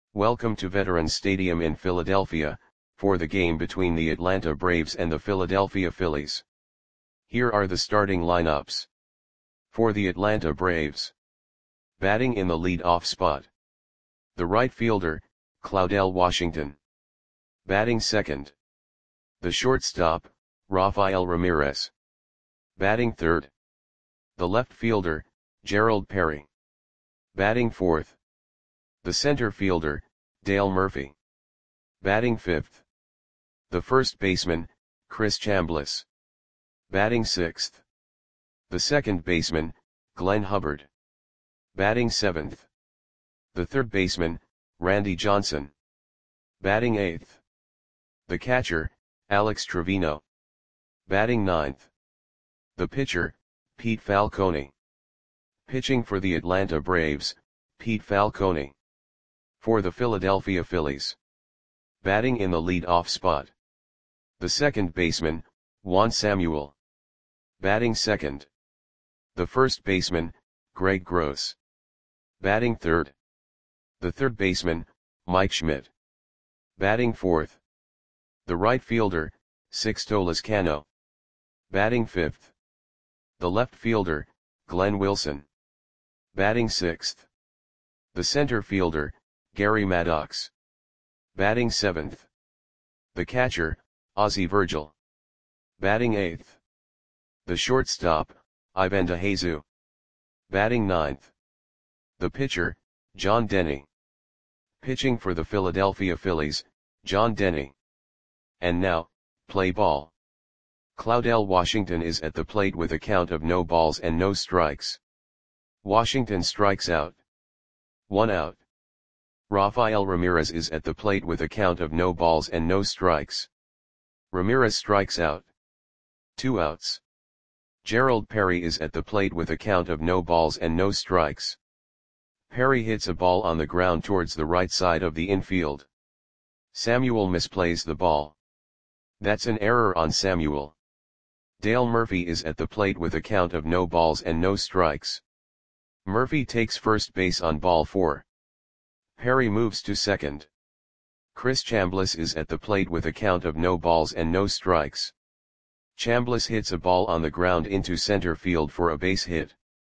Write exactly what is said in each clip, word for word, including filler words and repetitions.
Welcome to Veterans Stadium in Philadelphia, for the game between the Atlanta Braves and the Philadelphia Phillies. Here are the starting lineups. For the Atlanta Braves. Batting in the lead-off spot. The right fielder, Claudell Washington. Batting second. The shortstop, Rafael Ramirez. Batting third. The left fielder, Gerald Perry. Batting fourth. The center fielder, Dale Murphy. Batting fifth. The first baseman, Chris Chambliss. Batting sixth. The second baseman, Glenn Hubbard. Batting seventh. The third baseman, Randy Johnson. Batting eighth. The catcher, Alex Trevino. Batting ninth. The pitcher, Pete Falcone. Pitching for the Atlanta Braves, Pete Falcone. For the Philadelphia Phillies. Batting in the lead-off spot. The second baseman, Juan Samuel. Batting second. The first baseman, Greg Gross. Batting third. The third baseman, Mike Schmidt. Batting fourth. The right fielder, Sixto Lizcano. Batting fifth. The left fielder, Glenn Wilson. Batting sixth. The center fielder, Gary Maddox. Batting seventh. The catcher, Ozzie Virgil. Batting eighth. The shortstop, Ivan DeJesu. Batting ninth. The pitcher, John Denny. Pitching for the Philadelphia Phillies, John Denny. And now, play ball. Claudell Washington is at the plate with a count of no balls and no strikes. Washington strikes out. One out. Rafael Ramirez is at the plate with a count of no balls and no strikes. Ramirez strikes out. Two outs. Gerald Perry is at the plate with a count of no balls and no strikes. Perry hits a ball on the ground towards the right side of the infield. Samuel misplays the ball. That's an error on Samuel. Dale Murphy is at the plate with a count of no balls and no strikes. Murphy takes first base on ball four. Perry moves to second. Chris Chambliss is at the plate with a count of no balls and no strikes. Chambliss hits a ball on the ground into center field for a base hit.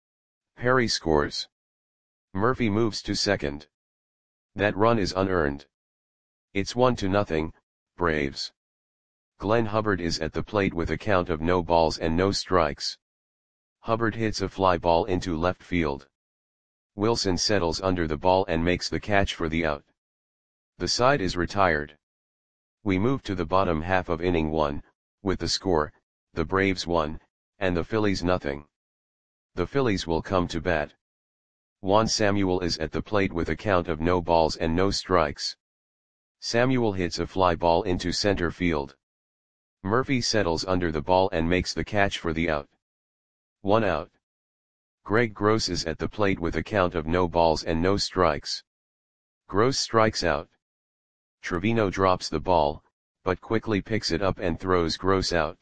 Perry scores. Murphy moves to second. That run is unearned. It's one to nothing, Braves. Glenn Hubbard is at the plate with a count of no balls and no strikes. Hubbard hits a fly ball into left field. Wilson settles under the ball and makes the catch for the out. The side is retired. We move to the bottom half of inning one, with the score, the Braves one, and the Phillies nothing. The Phillies will come to bat. Juan Samuel is at the plate with a count of no balls and no strikes. Samuel hits a fly ball into center field. Murphy settles under the ball and makes the catch for the out. One out. Greg Gross is at the plate with a count of no balls and no strikes. Gross strikes out. Trevino drops the ball, but quickly picks it up and throws Gross out.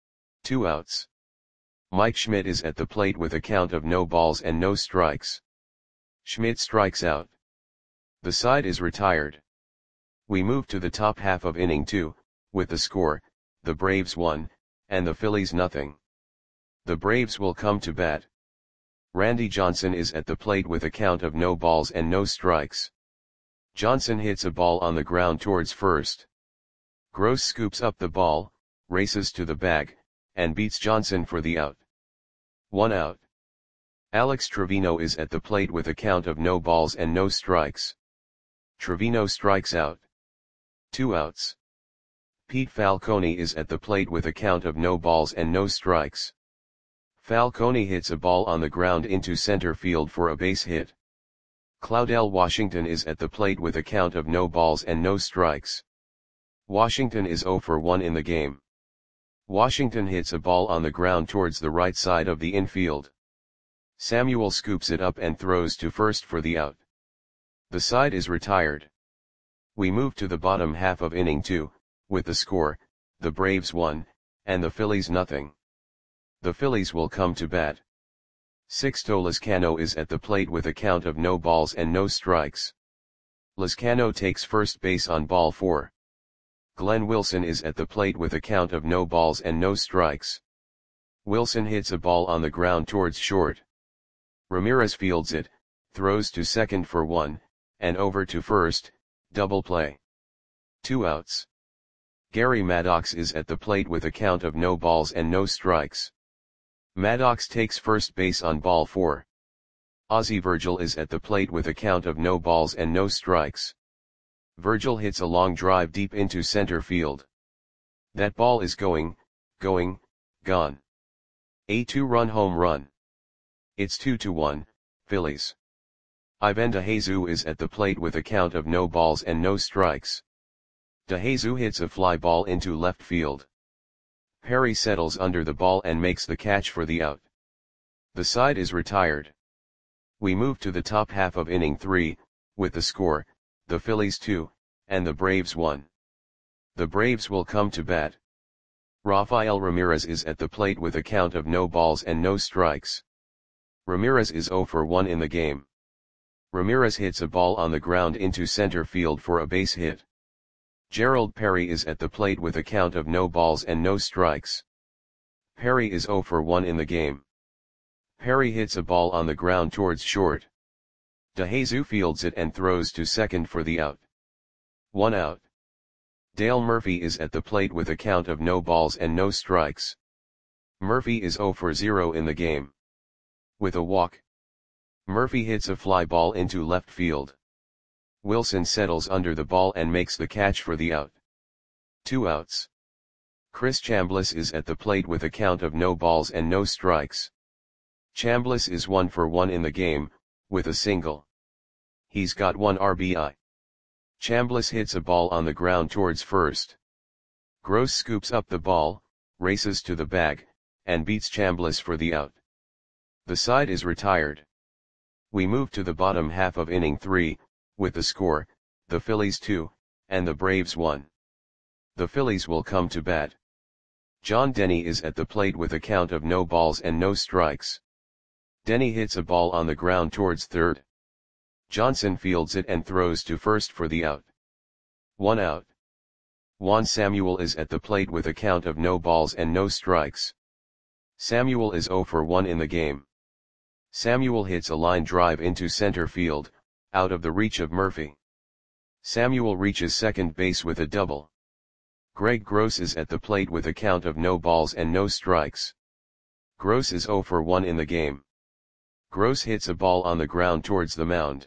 Two outs. Mike Schmidt is at the plate with a count of no balls and no strikes. Schmidt strikes out. The side is retired. We move to the top half of inning two, with the score, the Braves one, and the Phillies nothing. The Braves will come to bat. Randy Johnson is at the plate with a count of no balls and no strikes. Johnson hits a ball on the ground towards first. Gross scoops up the ball, races to the bag, and beats Johnson for the out. One out. Alex Trevino is at the plate with a count of no balls and no strikes. Trevino strikes out. Two outs. Pete Falcone is at the plate with a count of no balls and no strikes. Falcone hits a ball on the ground into center field for a base hit. Claudell Washington is at the plate with a count of no balls and no strikes. Washington is zero for one in the game. Washington hits a ball on the ground towards the right side of the infield. Samuel scoops it up and throws to first for the out. The side is retired. We move to the bottom half of inning two, with the score, the Braves one, and the Phillies nothing. The Phillies will come to bat. Sixto Lizcano is at the plate with a count of no balls and no strikes. Lezcano takes first base on ball four. Glenn Wilson is at the plate with a count of no balls and no strikes. Wilson hits a ball on the ground towards short. Ramirez fields it, throws to second for one, and over to first, double play. Two outs. Gary Maddox is at the plate with a count of no balls and no strikes. Maddox takes first base on ball four. Ozzie Virgil is at the plate with a count of no balls and no strikes. Virgil hits a long drive deep into center field. That ball is going, going, gone. A two-run home run. It's two to one, Phillies. Ivan DeJesus is at the plate with a count of no balls and no strikes. DeJesus hits a fly ball into left field. Perry settles under the ball and makes the catch for the out. The side is retired. We move to the top half of inning three, with the score, the Phillies two, and the Braves one. The Braves will come to bat. Rafael Ramirez is at the plate with a count of no balls and no strikes. Ramirez is zero for one in the game. Ramirez hits a ball on the ground into center field for a base hit. Gerald Perry is at the plate with a count of no balls and no strikes. Perry is zero for one in the game. Perry hits a ball on the ground towards short. DeJesus fields it and throws to second for the out. One out. Dale Murphy is at the plate with a count of no balls and no strikes. Murphy is zero for zero in the game. With a walk, Murphy hits a fly ball into left field. Wilson settles under the ball and makes the catch for the out. Two outs. Chris Chambliss is at the plate with a count of no balls and no strikes. Chambliss is one for one in the game, with a single. He's got one R B I. Chambliss hits a ball on the ground towards first. Gross scoops up the ball, races to the bag, and beats Chambliss for the out. The side is retired. We move to the bottom half of inning three, with the score, the Phillies two, and the Braves one. The Phillies will come to bat. John Denny is at the plate with a count of no balls and no strikes. Denny hits a ball on the ground towards third. Johnson fields it and throws to first for the out. One out. Juan Samuel is at the plate with a count of no balls and no strikes. Samuel is zero for one in the game. Samuel hits a line drive into center field, out of the reach of Murphy. Samuel reaches second base with a double. Greg Gross is at the plate with a count of no balls and no strikes. Gross is zero for one in the game. Gross hits a ball on the ground towards the mound.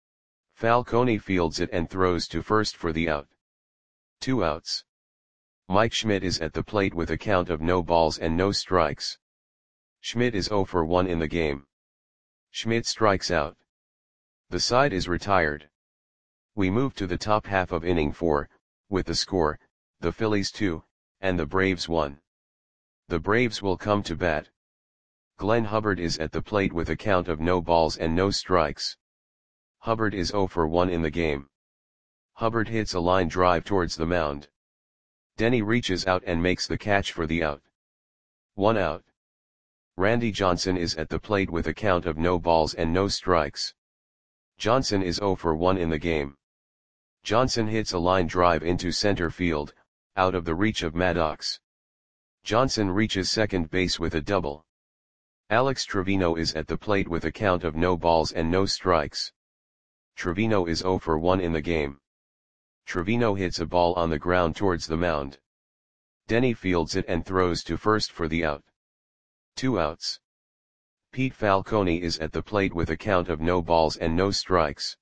Falcone fields it and throws to first for the out. Two outs. Mike Schmidt is at the plate with a count of no balls and no strikes. Schmidt is zero for one in the game. Schmidt strikes out. The side is retired. We move to the top half of inning four, with the score, the Phillies two, and the Braves one. The Braves will come to bat. Glenn Hubbard is at the plate with a count of no balls and no strikes. Hubbard is zero for one in the game. Hubbard hits a line drive towards the mound. Denny reaches out and makes the catch for the out. One out. Randy Johnson is at the plate with a count of no balls and no strikes. Johnson is zero for one in the game. Johnson hits a line drive into center field, out of the reach of Maddox. Johnson reaches second base with a double. Alex Trevino is at the plate with a count of no balls and no strikes. Trevino is zero for one in the game. Trevino hits a ball on the ground towards the mound. Denny fields it and throws to first for the out. Two outs. Pete Falcone is at the plate with a count of no balls and no strikes.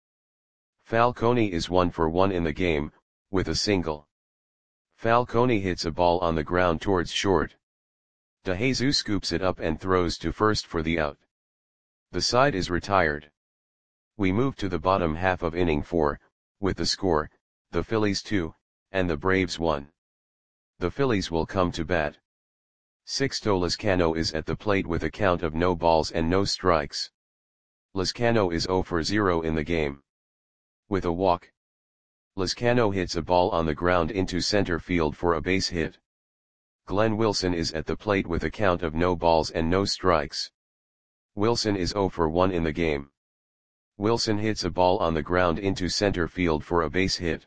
Falcone is one for one in the game, with a single. Falcone hits a ball on the ground towards short. DeJesus scoops it up and throws to first for the out. The side is retired. We move to the bottom half of inning four, with the score, the Phillies two, and the Braves one. The Phillies will come to bat. Sixto Lezcano is at the plate with a count of no balls and no strikes. Lezcano is zero for zero in the game. With a walk, Lezcano hits a ball on the ground into center field for a base hit. Glenn Wilson is at the plate with a count of no balls and no strikes. Wilson is zero for one in the game. Wilson hits a ball on the ground into center field for a base hit.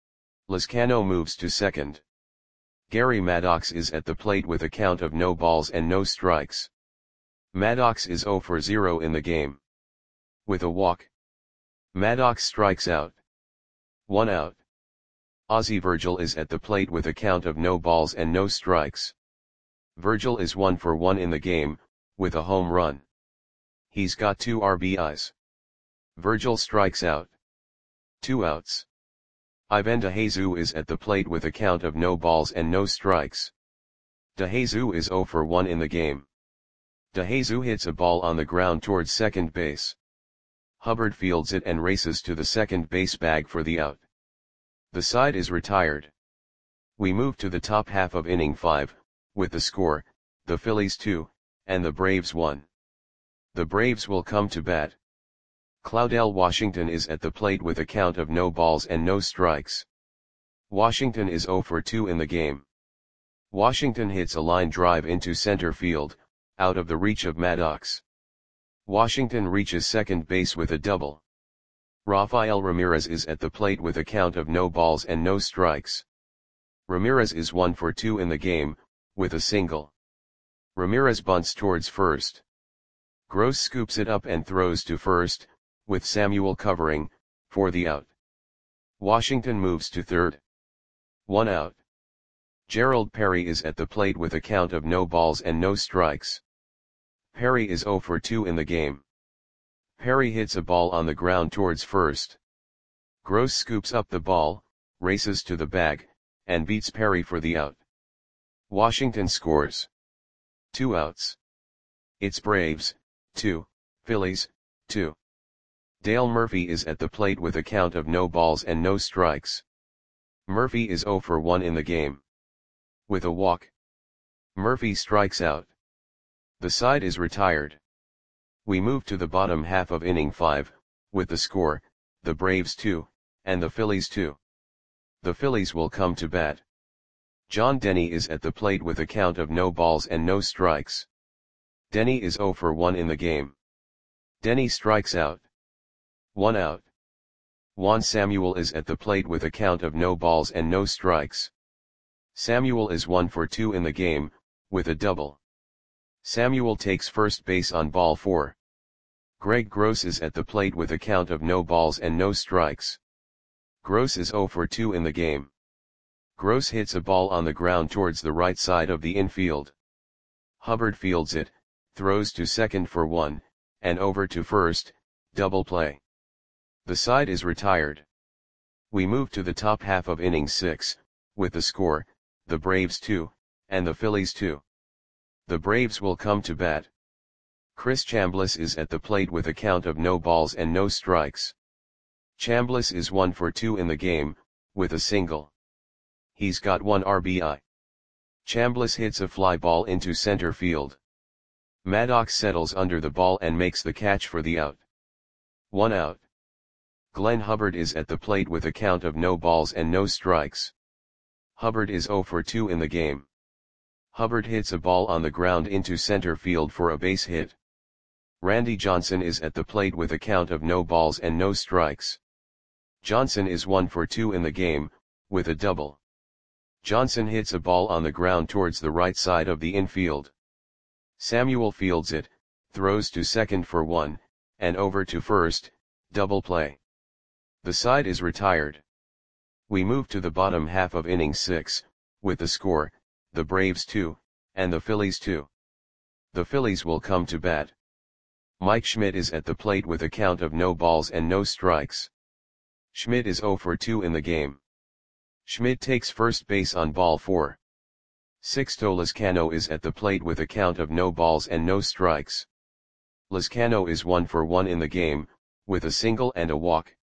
Lezcano moves to second. Gary Maddox is at the plate with a count of no balls and no strikes. Maddox is zero for zero in the game. With a walk, Maddox strikes out. One out. Ozzie Virgil is at the plate with a count of no balls and no strikes. Virgil is one for one in the game, with a home run. He's got two R B Is. Virgil strikes out. Two outs. Ivan DeJesus is at the plate with a count of no balls and no strikes. DeJesus is zero for one in the game. DeJesus hits a ball on the ground towards second base. Hubbard fields it and races to the second base bag for the out. The side is retired. We move to the top half of inning five, with the score, the Phillies two, and the Braves one. The Braves will come to bat. Claudell Washington is at the plate with a count of no balls and no strikes. Washington is zero for two in the game. Washington hits a line drive into center field, out of the reach of Maddox. Washington reaches second base with a double. Rafael Ramirez is at the plate with a count of no balls and no strikes. Ramirez is one for two in the game, with a single. Ramirez bunts towards first. Gross scoops it up and throws to first, with Samuel covering, for the out. Washington moves to third. One out. Gerald Perry is at the plate with a count of no balls and no strikes. Perry is zero for two in the game. Perry hits a ball on the ground towards first. Gross scoops up the ball, races to the bag, and beats Perry for the out. Washington scores. Two outs. It's Braves, two, Phillies, two. Dale Murphy is at the plate with a count of no balls and no strikes. Murphy is zero for one in the game. With a walk, Murphy strikes out. The side is retired. We move to the bottom half of inning five, with the score, the Braves two, and the Phillies two. The Phillies will come to bat. John Denny is at the plate with a count of no balls and no strikes. Denny is zero for one in the game. Denny strikes out. One out. Juan Samuel is at the plate with a count of no balls and no strikes. Samuel is one for two in the game, with a double. Samuel takes first base on ball four. Greg Gross is at the plate with a count of no balls and no strikes. Gross is zero for two in the game. Gross hits a ball on the ground towards the right side of the infield. Hubbard fields it, throws to second for one, and over to first, double play. The side is retired. We move to the top half of inning six, with the score, the Braves two, and the Phillies two. The Braves will come to bat. Chris Chambliss is at the plate with a count of no balls and no strikes. Chambliss is one for two in the game, with a single. He's got one R B I. Chambliss hits a fly ball into center field. Maddox settles under the ball and makes the catch for the out. One out. Glenn Hubbard is at the plate with a count of no balls and no strikes. Hubbard is zero for two in the game. Hubbard hits a ball on the ground into center field for a base hit. Randy Johnson is at the plate with a count of no balls and no strikes. Johnson is one for two in the game, with a double. Johnson hits a ball on the ground towards the right side of the infield. Samuel fields it, throws to second for one, and over to first, double play. The side is retired. We move to the bottom half of inning six, with the score, the Braves two, and the Phillies two. The Phillies will come to bat. Mike Schmidt is at the plate with a count of no balls and no strikes. Schmidt is zero for two in the game. Schmidt takes first base on ball four. Sixto Lezcano is at the plate with a count of no balls and no strikes. Lezcano is one for one in the game, with a single and a walk.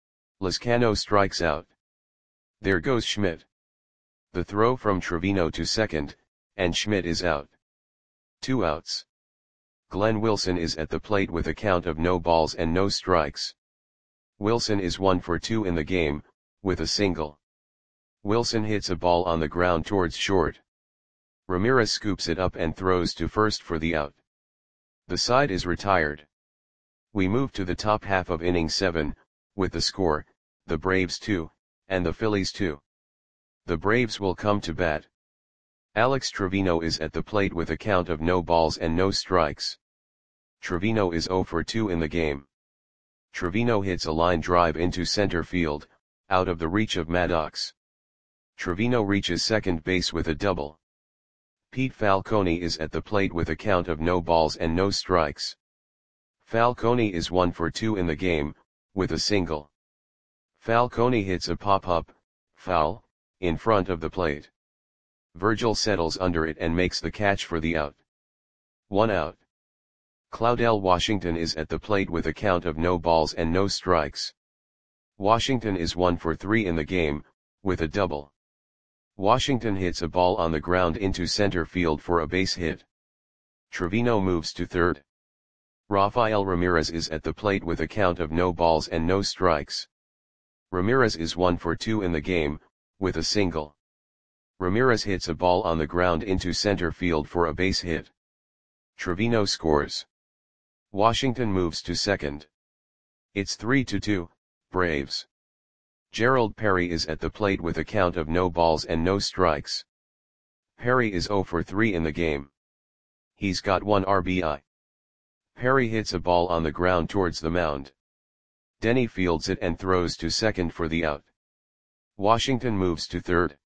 Lezcano strikes out. There goes Schmidt. The throw from Trevino to second, and Schmidt is out. Two outs. Glenn Wilson is at the plate with a count of no balls and no strikes. Wilson is one for two in the game, with a single. Wilson hits a ball on the ground towards short. Ramirez scoops it up and throws to first for the out. The side is retired. We move to the top half of inning seven, with the score, the Braves two, and the Phillies two. The Braves will come to bat. Alex Trevino is at the plate with a count of no balls and no strikes. Trevino is zero for two in the game. Trevino hits a line drive into center field, out of the reach of Maddox. Trevino reaches second base with a double. Pete Falcone is at the plate with a count of no balls and no strikes. Falcone is one for two in the game, with a single. Falcone hits a pop-up, foul, in front of the plate. Virgil settles under it and makes the catch for the out. One out. Claudell Washington is at the plate with a count of no balls and no strikes. Washington is one for three in the game, with a double. Washington hits a ball on the ground into center field for a base hit. Trevino moves to third. Rafael Ramirez is at the plate with a count of no balls and no strikes. Ramirez is one for two in the game, with a single. Ramirez hits a ball on the ground into center field for a base hit. Trevino scores. Washington moves to second. It's three to two, Braves. Gerald Perry is at the plate with a count of no balls and no strikes. Perry is zero for three in the game. He's got one R B I. Perry hits a ball on the ground towards the mound. Denny fields it and throws to second for the out. Washington moves to third.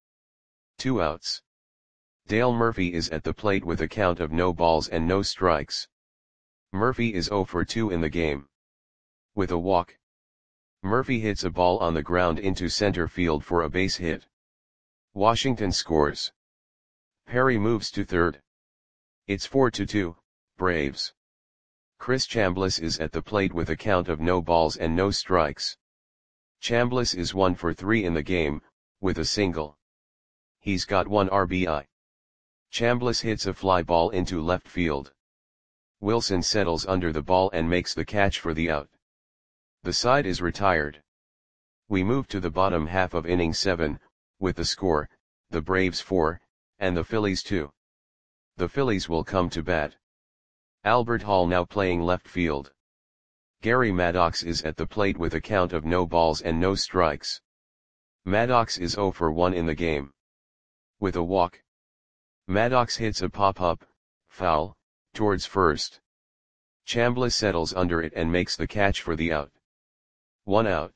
Two outs. Dale Murphy is at the plate with a count of no balls and no strikes. Murphy is zero for two in the game. With a walk. Murphy hits a ball on the ground into center field for a base hit. Washington scores. Perry moves to third. It's four to two, Braves. Chris Chambliss is at the plate with a count of no balls and no strikes. Chambliss is one for three in the game, with a single. He's got one R B I. Chambliss hits a fly ball into left field. Wilson settles under the ball and makes the catch for the out. The side is retired. We move to the bottom half of inning seven, with the score, the Braves four, and the Phillies two. The Phillies will come to bat. Albert Hall now playing left field. Gary Maddox is at the plate with a count of no balls and no strikes. Maddox is zero for one in the game. With a walk. Maddox hits a pop-up, foul, towards first. Chambliss settles under it and makes the catch for the out. One out.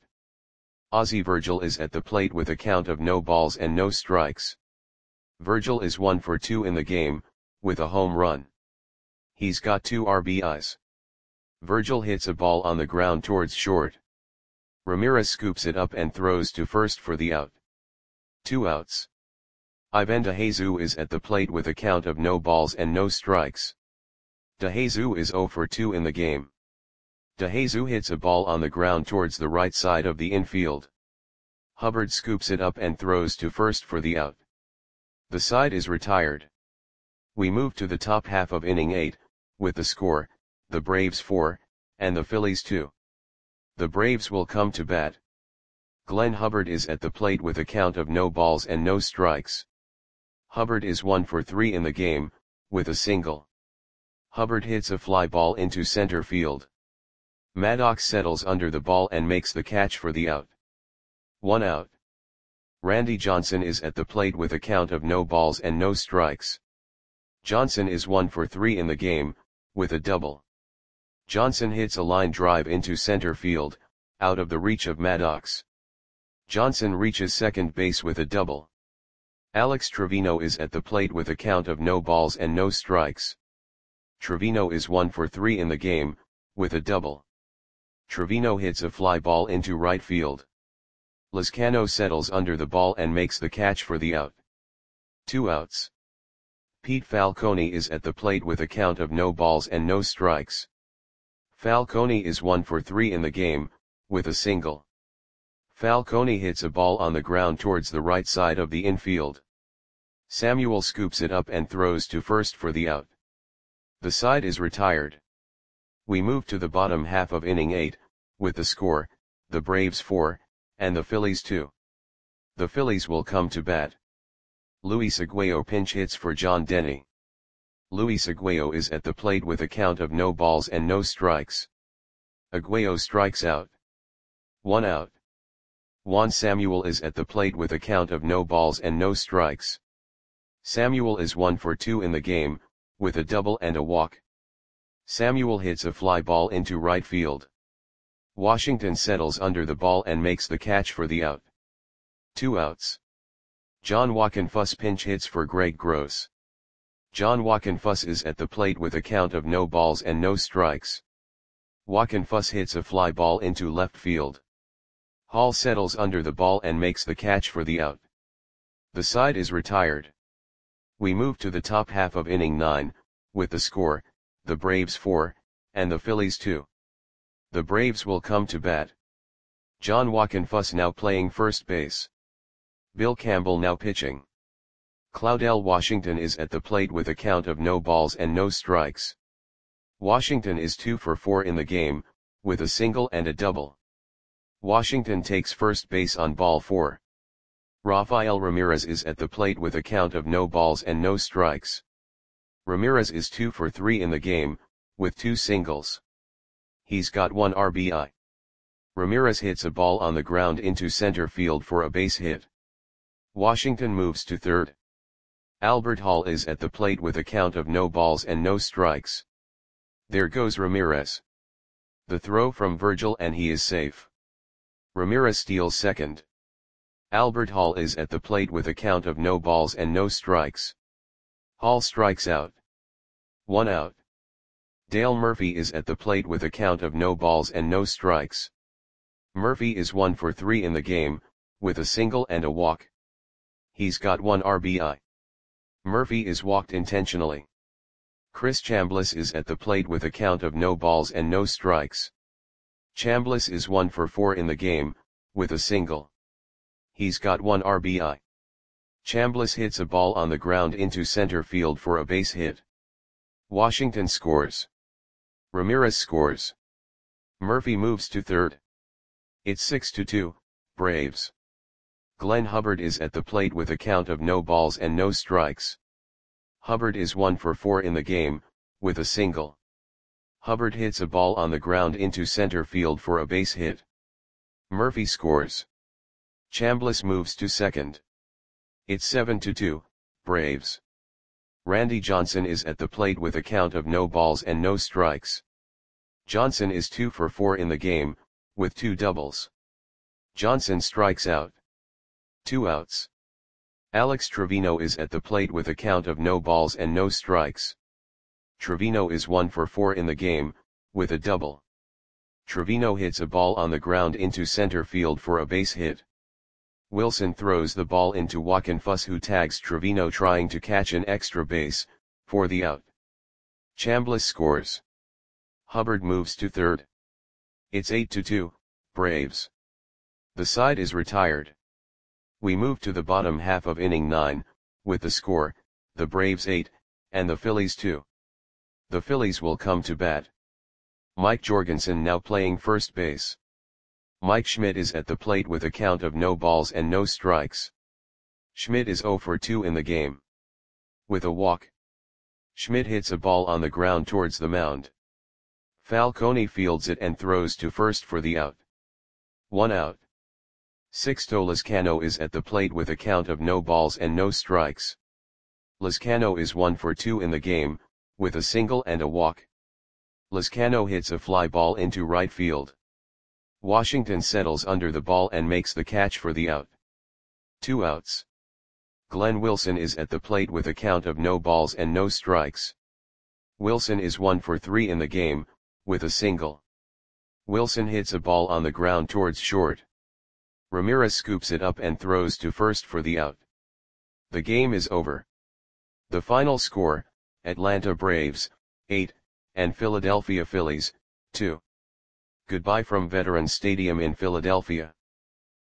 Ozzie Virgil is at the plate with a count of no balls and no strikes. Virgil is one for two in the game, with a home run. He's got two R B Is. Virgil hits a ball on the ground towards short. Ramirez scoops it up and throws to first for the out. Two outs. Ivan DeJesus is at the plate with a count of no balls and no strikes. DeJesus is zero for two in the game. DeJesus hits a ball on the ground towards the right side of the infield. Hubbard scoops it up and throws to first for the out. The side is retired. We move to the top half of inning eight, with the score, the Braves four, and the Phillies two. The Braves will come to bat. Glenn Hubbard is at the plate with a count of no balls and no strikes. Hubbard is one for three in the game, with a single. Hubbard hits a fly ball into center field. Maddox settles under the ball and makes the catch for the out. One out. Randy Johnson is at the plate with a count of no balls and no strikes. Johnson is one for three in the game, with a double. Johnson hits a line drive into center field, out of the reach of Maddox. Johnson reaches second base with a double. Alex Trevino is at the plate with a count of no balls and no strikes. Trevino is one for three in the game, with a double. Trevino hits a fly ball into right field. Lizcano settles under the ball and makes the catch for the out. Two outs. Pete Falcone is at the plate with a count of no balls and no strikes. Falcone is one for three in the game, with a single. Falcone hits a ball on the ground towards the right side of the infield. Samuel scoops it up and throws to first for the out. The side is retired. We move to the bottom half of inning eight, with the score, the Braves four, and the Phillies two. The Phillies will come to bat. Luis Aguayo pinch hits for John Denny. Luis Aguayo is at the plate with a count of no balls and no strikes. Aguayo strikes out. One out. Juan Samuel is at the plate with a count of no balls and no strikes. Samuel is one for two in the game, with a double and a walk. Samuel hits a fly ball into right field. Washington settles under the ball and makes the catch for the out. Two outs. John Wockenfuss pinch hits for Greg Gross. John Wockenfuss is at the plate with a count of no balls and no strikes. Wockenfuss hits a fly ball into left field. Hall settles under the ball and makes the catch for the out. The side is retired. We move to the top half of inning nine, with the score, the Braves four, and the Phillies two. The Braves will come to bat. John Wockenfuss now playing first base. Bill Campbell now pitching. Claudell Washington is at the plate with a count of no balls and no strikes. Washington is two for four in the game, with a single and a double. Washington takes first base on ball four. Rafael Ramirez is at the plate with a count of no balls and no strikes. Ramirez is two for three in the game, with two singles. He's got one R B I. Ramirez hits a ball on the ground into center field for a base hit. Washington moves to third. Albert Hall is at the plate with a count of no balls and no strikes. There goes Ramirez. The throw from Virgil and he is safe. Ramirez steals second. Albert Hall is at the plate with a count of no balls and no strikes. Hall strikes out. One out. Dale Murphy is at the plate with a count of no balls and no strikes. Murphy is one for three in the game, with a single and a walk. He's got one R B I. Murphy is walked intentionally. Chris Chambliss is at the plate with a count of no balls and no strikes. Chambliss is one for four in the game, with a single. He's got one R B I. Chambliss hits a ball on the ground into center field for a base hit. Washington scores. Ramirez scores. Murphy moves to third. It's six to two, Braves. Glenn Hubbard is at the plate with a count of no balls and no strikes. Hubbard is one for four in the game, with a single. Hubbard hits a ball on the ground into center field for a base hit. Murphy scores. Chambliss moves to second. It's seven to two, Braves. Randy Johnson is at the plate with a count of no balls and no strikes. Johnson is two for four in the game, with two doubles. Johnson strikes out. Two outs. Alex Trevino is at the plate with a count of no balls and no strikes. Trevino is one for four in the game, with a double. Trevino hits a ball on the ground into center field for a base hit. Wilson throws the ball into Wockenfuss, who tags Trevino trying to catch an extra base, for the out. Chambliss scores. Hubbard moves to third. It's eight to two, Braves. The side is retired. We move to the bottom half of inning nine, with the score, the Braves eight, and the Phillies two. The Phillies will come to bat. Mike Jorgensen now playing first base. Mike Schmidt is at the plate with a count of no balls and no strikes. Schmidt is zero for two in the game. With a walk. Schmidt hits a ball on the ground towards the mound. Falcone fields it and throws to first for the out. One out. Sixto Lizcano is at the plate with a count of no balls and no strikes. Lizcano is one for two in the game, with a single and a walk. Lizcano hits a fly ball into right field. Washington settles under the ball and makes the catch for the out. Two outs. Glenn Wilson is at the plate with a count of no balls and no strikes. Wilson is one for three in the game, with a single. Wilson hits a ball on the ground towards short. Ramirez scoops it up and throws to first for the out. The game is over. The final score, Atlanta Braves, eight, and Philadelphia Phillies, two. Goodbye from Veterans Stadium in Philadelphia.